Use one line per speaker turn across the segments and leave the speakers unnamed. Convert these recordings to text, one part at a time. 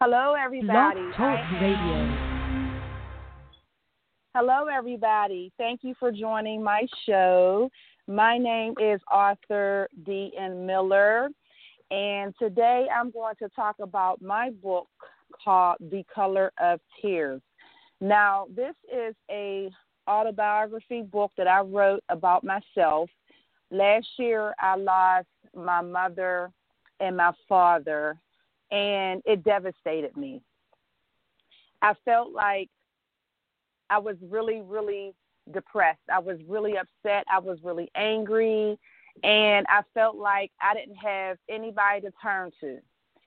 Hello,
Blog
everybody.
Talk Radio.
Hello, everybody. Thank you for joining my show. My name is Arthur D. N. Miller, and today I'm going to talk about my book called The Color of Tears. Now, this is a autobiography book that I wrote about myself. Last year, I lost my mother and my father, and it devastated me. I felt like I was really, really depressed. I was really upset. I was really angry, and I felt like I didn't have anybody to turn to.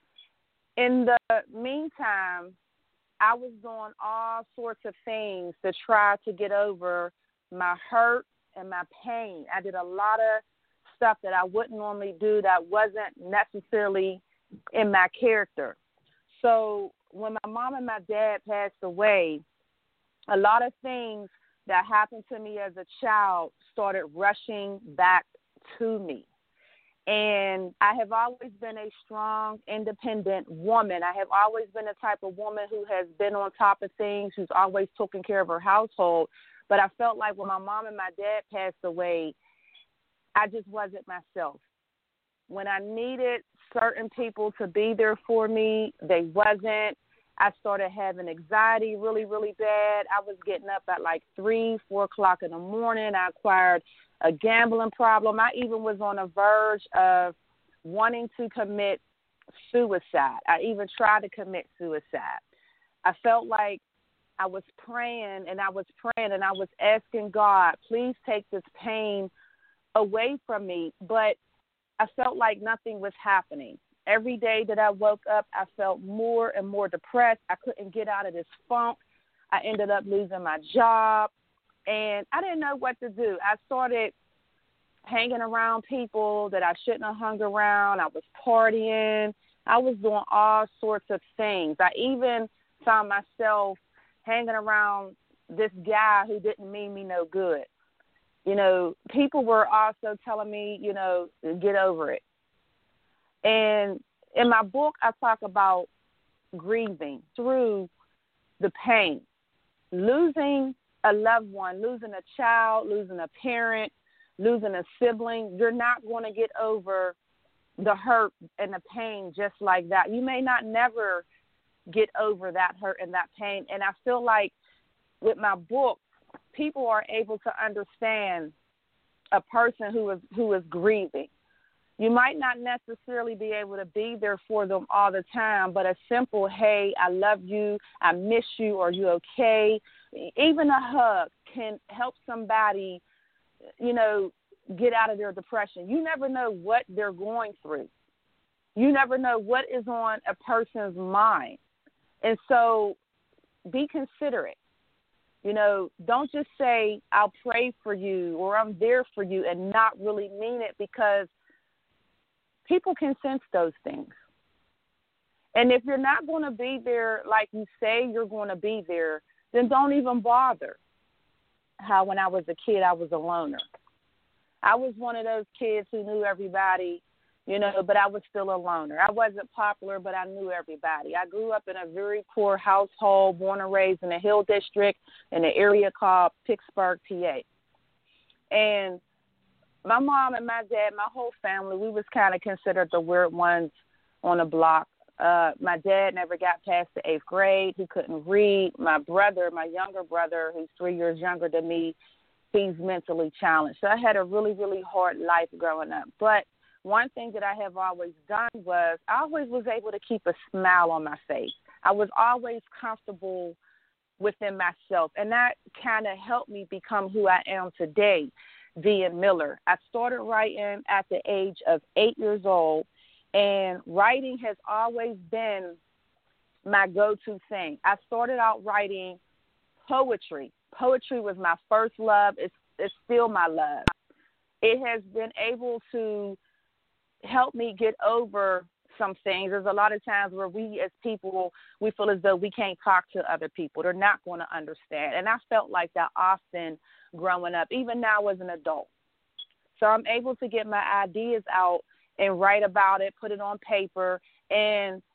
In the meantime, I was doing all sorts of things to try to get over my hurt and my pain. I did a lot of stuff that I wouldn't normally do that wasn't necessarily in my character. So when my mom and my dad passed away, a lot of things that happened to me as a child started rushing back to me. And I have always been a strong, independent woman. I have always been the type of woman who has been on top of things, who's always taken care of her household. But I felt like when my mom and my dad passed away, I just wasn't myself. When I needed certain people to be there for me, they wasn't. I started having anxiety really, really bad. I was getting up at like 3, 4 o'clock in the morning. I acquired a gambling problem. I even was on the verge of wanting to commit suicide. I even tried to commit suicide. I felt like I was praying and I was praying and I was asking God, please take this pain away from me. But I felt like nothing was happening. Every day that I woke up, I felt more and more depressed. I couldn't get out of this funk. I ended up losing my job, and I didn't know what to do. I started hanging around people that I shouldn't have hung around. I was partying. I was doing all sorts of things. I even found myself hanging around this guy who didn't mean me no good. You know, people were also telling me, get over it. And in my book, I talk about grieving through the pain, losing a loved one, losing a child, losing a parent, losing a sibling. You're not going to get over the hurt and the pain just like that. You may not never get over that hurt and that pain. And I feel like with my book, people are able to understand a person who is grieving. You might not necessarily be able to be there for them all the time, but a simple, hey, I love you, I miss you, are you okay? Even a hug can help somebody, get out of their depression. You never know what they're going through. You never know what is on a person's mind. And so be considerate. Don't just say, I'll pray for you or I'm there for you and not really mean it, because people can sense those things. And if you're not going to be there like you say you're going to be there, then don't even bother. How when I was a kid, I was a loner. I was one of those kids who knew everybody, but I was still a loner. I wasn't popular, but I knew everybody. I grew up in a very poor household, born and raised in the Hill District in an area called Pittsburgh, PA. And my mom and my dad, my whole family, we was kind of considered the weird ones on the block. My dad never got past the 8th grade. He couldn't read. My brother, my younger brother, who's 3 years younger than me, he's mentally challenged. So I had a really, really hard life growing up. But one thing that I have always done was I always was able to keep a smile on my face. I was always comfortable within myself, and that kind of helped me become who I am today. D. N. Miller. I started writing at the age of 8 years old, and writing has always been my go-to thing. I started out writing poetry. Poetry was my first love. It's still my love. It has been able to help me get over some things. There's a lot of times where we as people, we feel as though we can't talk to other people. They're not going to understand. And I felt like that often growing up, even now as an adult. So I'm able to get my ideas out and write about it, put it on paper, and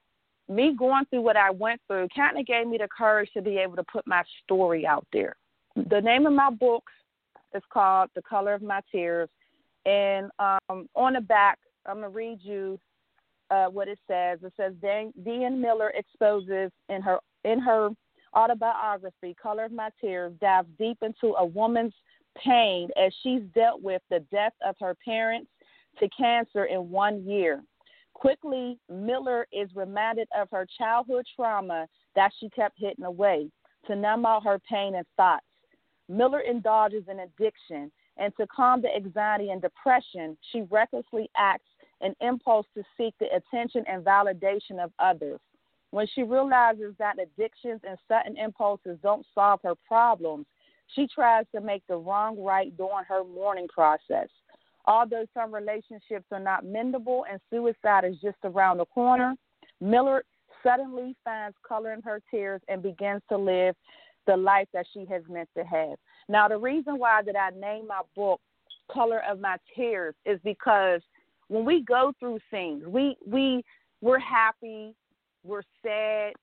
me going through what I went through kind of gave me the courage to be able to put my story out there. The name of my book is called The Color of My Tears. And on the back, I'm going to read you what it says. It says, Deanne Miller exposes in her autobiography, Color of My Tears, dives deep into a woman's pain as she's dealt with the death of her parents to cancer in 1 year. Quickly, Miller is reminded of her childhood trauma that she kept hidden away to numb out her pain and thoughts. Miller indulges in addiction, and to calm the anxiety and depression, she recklessly acts an impulse to seek the attention and validation of others. When she realizes that addictions and sudden impulses don't solve her problems, she tries to make the wrong right during her mourning process. Although some relationships are not mendable and suicide is just around the corner, Miller suddenly finds color in her tears and begins to live the life that she has meant to have. Now, the reason why that I named my book Color of My Tears is because when we go through things, we're happy, we're sad,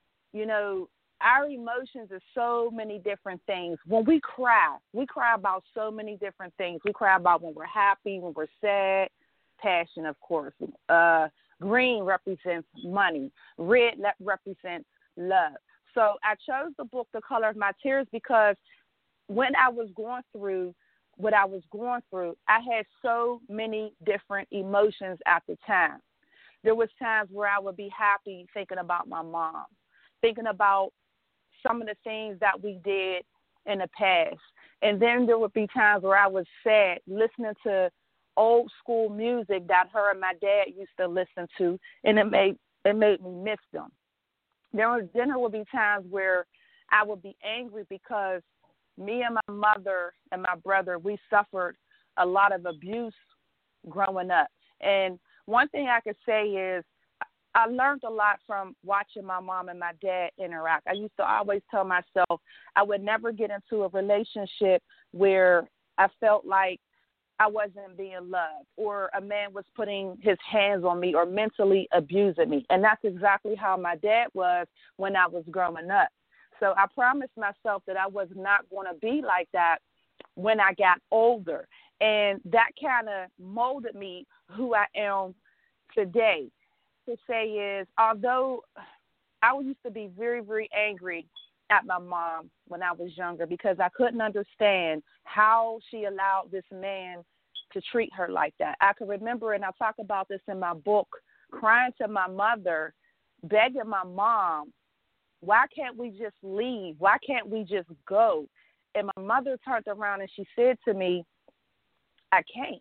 our emotions are so many different things. When we cry about so many different things. We cry about when we're happy, when we're sad, passion, of course. Green represents money. Red represents love. So I chose the book, The Color of My Tears, because when I was going through what I was going through, I had so many different emotions at the time. There was times where I would be happy thinking about my mom, thinking about some of the things that we did in the past. And then there would be times where I was sad listening to old school music that her and my dad used to listen to, and it made me miss them. Then there would be times where I would be angry because me and my mother and my brother, we suffered a lot of abuse growing up. And one thing I could say is I learned a lot from watching my mom and my dad interact. I used to always tell myself I would never get into a relationship where I felt like I wasn't being loved or a man was putting his hands on me or mentally abusing me. And that's exactly how my dad was when I was growing up. So I promised myself that I was not going to be like that when I got older. And that kind of molded me who I am today. To say is, although I used to be very, very angry at my mom when I was younger because I couldn't understand how she allowed this man to treat her like that. I can remember, and I talk about this in my book, crying to my mother, begging my mom, why can't we just leave? Why can't we just go? And my mother turned around and she said to me, I can't.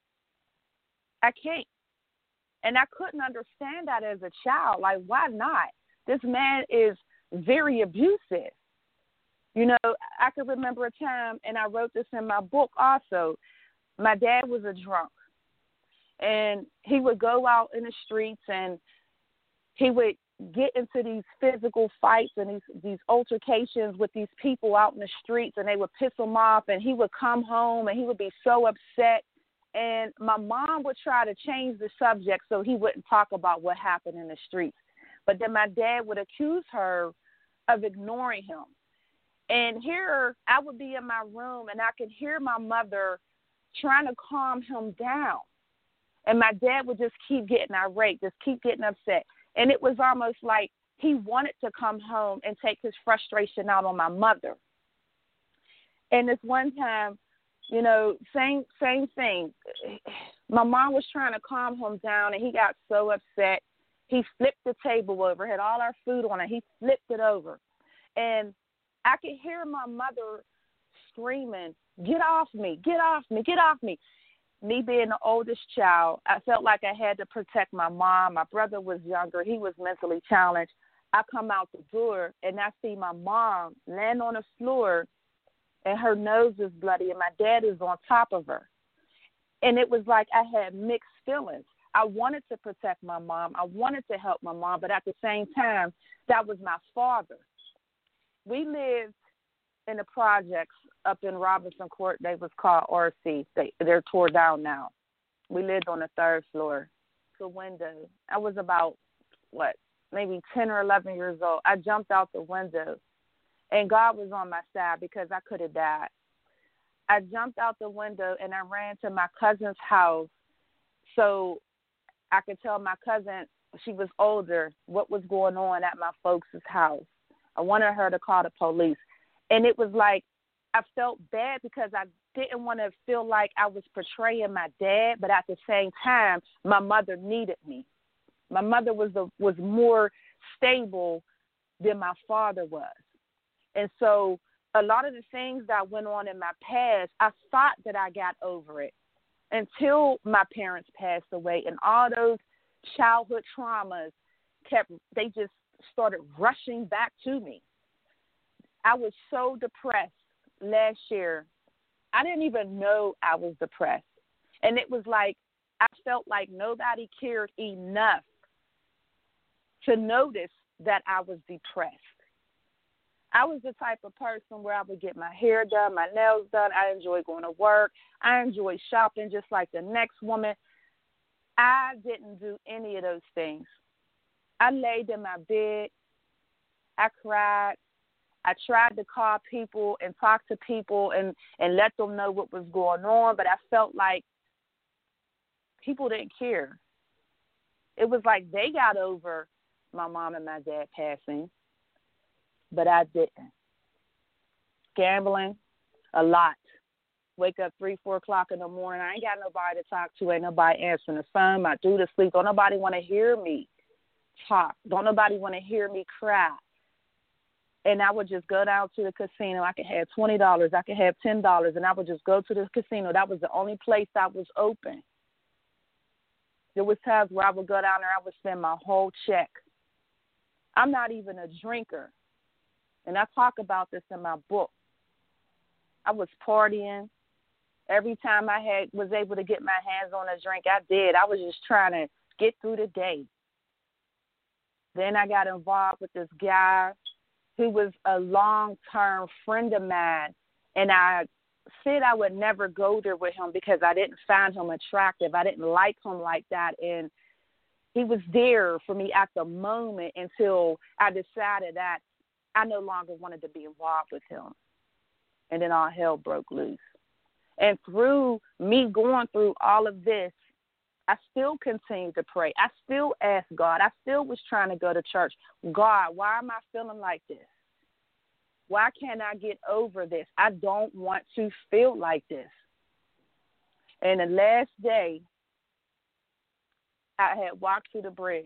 And I couldn't understand that as a child. Like, why not? This man is very abusive. I can remember a time, and I wrote this in my book also, my dad was a drunk. And he would go out in the streets, and he would get into these physical fights and these altercations with these people out in the streets, and they would piss him off, and he would come home, and he would be so upset. And my mom would try to change the subject so he wouldn't talk about what happened in the streets. But then my dad would accuse her of ignoring him. And here I would be in my room, and I could hear my mother trying to calm him down. And my dad would just keep getting irate, just keep getting upset. And it was almost like he wanted to come home and take his frustration out on my mother. And this one time, same thing. My mom was trying to calm him down, and he got so upset. He flipped the table over, had all our food on it. He flipped it over. And I could hear my mother screaming, get off me, get off me, get off me. Me being the oldest child, I felt like I had to protect my mom. My brother was younger. He was mentally challenged. I come out the door, and I see my mom land on the floor, and her nose is bloody, and my dad is on top of her. And it was like I had mixed feelings. I wanted to protect my mom. I wanted to help my mom, but at the same time, that was my father. We lived in the projects up in Robinson Court. They was called RC. They're tore down now. We lived on the third floor. The window. I was about, maybe 10 or 11 years old. I jumped out the window, and God was on my side because I could have died. I jumped out the window, and I ran to my cousin's house so I could tell my cousin, she was older, what was going on at my folks' house. I wanted her to call the police. And it was like I felt bad because I didn't want to feel like I was portraying my dad, but at the same time, my mother needed me. My mother was more stable than my father was. And so a lot of the things that went on in my past, I thought that I got over it until my parents passed away, and all those childhood traumas they just started rushing back to me. I was so depressed last year. I didn't even know I was depressed. And it was like I felt like nobody cared enough to notice that I was depressed. I was the type of person where I would get my hair done, my nails done. I enjoy going to work. I enjoy shopping just like the next woman. I didn't do any of those things. I laid in my bed. I cried. I tried to call people and talk to people and let them know what was going on, but I felt like people didn't care. It was like they got over my mom and my dad passing, but I didn't. Gambling, a lot. Wake up 3, 4 o'clock in the morning. I ain't got nobody to talk to. Ain't nobody answering the phone. My dude is asleep. Don't nobody want to hear me talk. Don't nobody want to hear me cry. And I would just go down to the casino. I could have $20. I could have $10. And I would just go to the casino. That was the only place that was open. There was times where I would go down there. I would spend my whole check. I'm not even a drinker. And I talk about this in my book. I was partying. Every time I was able to get my hands on a drink, I did. I was just trying to get through the day. Then I got involved with this guy who was a long-term friend of mine, and I said I would never go there with him because I didn't find him attractive. I didn't like him like that, and he was there for me at the moment until I decided that I no longer wanted to be involved with him. And then all hell broke loose. And through me going through all of this, I still continued to pray. I still asked God. I still was trying to go to church. God, why am I feeling like this? Why can't I get over this? I don't want to feel like this. And the last day, I had walked to the bridge.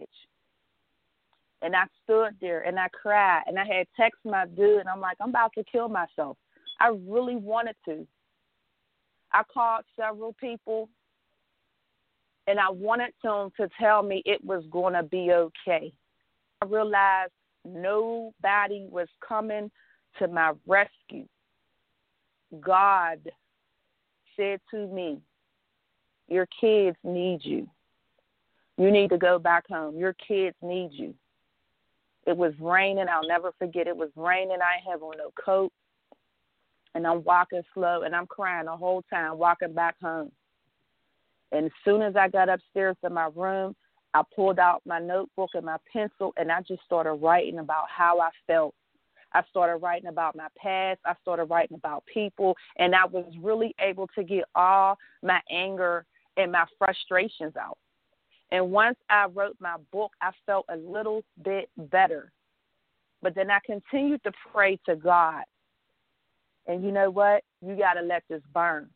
And I stood there and I cried. And I had texted my dude, and I'm like, I'm about to kill myself. I really wanted to. I called several people, and I wanted them to tell me it was going to be okay. I realized nobody was coming to my rescue. God said to me, your kids need you. You need to go back home. Your kids need you. It was raining. I'll never forget. It was raining. I didn't have on no coat. And I'm walking slow, and I'm crying the whole time, walking back home. And as soon as I got upstairs to my room, I pulled out my notebook and my pencil, and I just started writing about how I felt. I started writing about my past. I started writing about people, and I was really able to get all my anger and my frustrations out. And once I wrote my book, I felt a little bit better. But then I continued to pray to God. And you know what? You got to let this burn.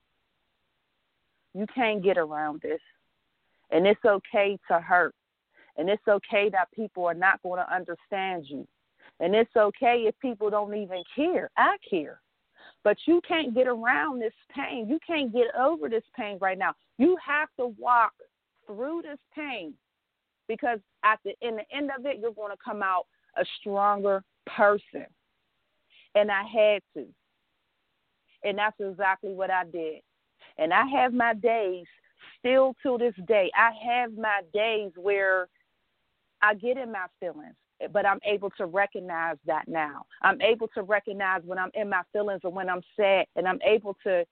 You can't get around this. And it's okay to hurt. And it's okay that people are not going to understand you. And it's okay if people don't even care. I care. But you can't get around this pain. You can't get over this pain right now. You have to walk through this pain, because in the end of it, you're going to come out a stronger person. And I had to. And that's exactly what I did. And I have my days still to this day. I have my days where I get in my feelings, but I'm able to recognize that now. I'm able to recognize when I'm in my feelings or when I'm sad, and I'm able to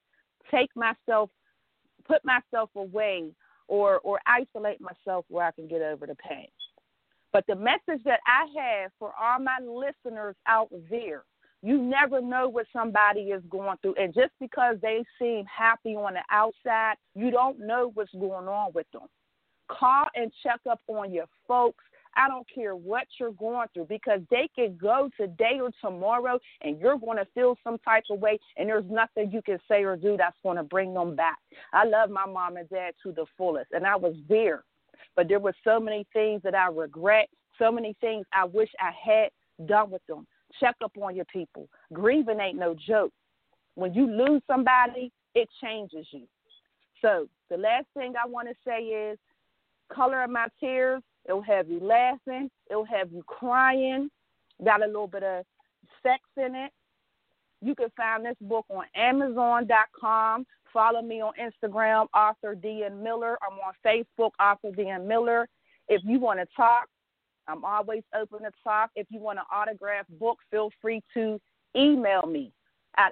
put myself away or isolate myself where I can get over the pain. But the message that I have for all my listeners out there, you never know what somebody is going through. And just because they seem happy on the outside, you don't know what's going on with them. Call and check up on your folks. I don't care what you're going through, because they could go today or tomorrow and you're going to feel some type of way, and there's nothing you can say or do that's going to bring them back. I love my mom and dad to the fullest, and I was there. But there were so many things that I regret, so many things I wish I had done with them. Check up on your people. Grieving ain't no joke. When you lose somebody, it changes you. So the last thing I want to say is, color of my tears, it'll have you laughing. It'll have you crying. Got a little bit of sex in it. You can find this book on Amazon.com. Follow me on Instagram, Arthur D. N. Miller. I'm on Facebook, Arthur D. N. Miller. If you want to talk, I'm always open to talk. If you want an autographed book, feel free to email me at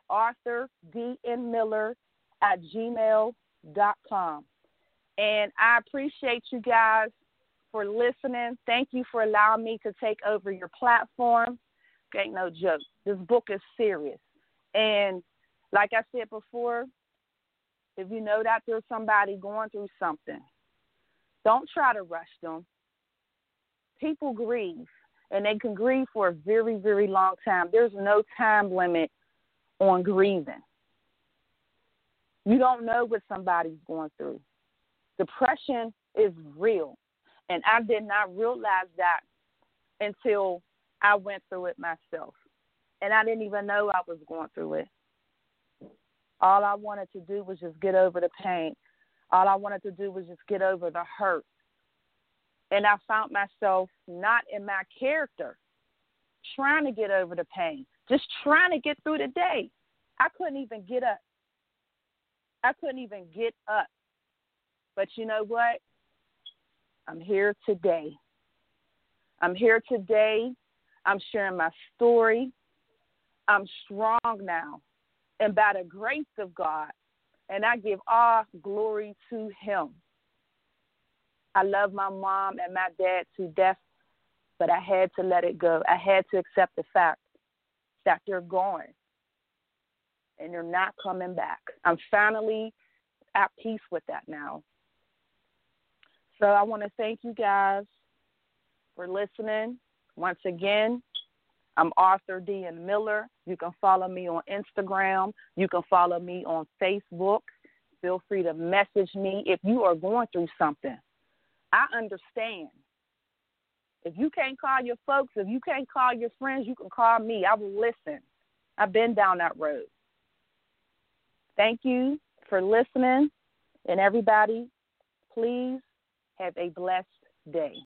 arthurdnmiller@gmail.com. And I appreciate you guys for listening. Thank you for allowing me to take over your platform. Ain't no joke. This book is serious. And like I said before, if you know that there's somebody going through something, don't try to rush them. People grieve, and they can grieve for a very, very long time. There's no time limit on grieving. You don't know what somebody's going through. Depression is real, and I did not realize that until I went through it myself, and I didn't even know I was going through it. All I wanted to do was just get over the pain. All I wanted to do was just get over the hurt. And I found myself not in my character, trying to get over the pain, just trying to get through the day. I couldn't even get up. But you know what? I'm here today. I'm sharing my story. I'm strong now. And by the grace of God, and I give all glory to him. I love my mom and my dad to death, but I had to let it go. I had to accept the fact that they're gone and they're not coming back. I'm finally at peace with that now. So I want to thank you guys for listening. Once again, I'm Arthur D. N. Miller. You can follow me on Instagram. You can follow me on Facebook. Feel free to message me if you are going through something. I understand. If you can't call your folks, if you can't call your friends, you can call me. I will listen. I've been down that road. Thank you for listening. And everybody, please have a blessed day.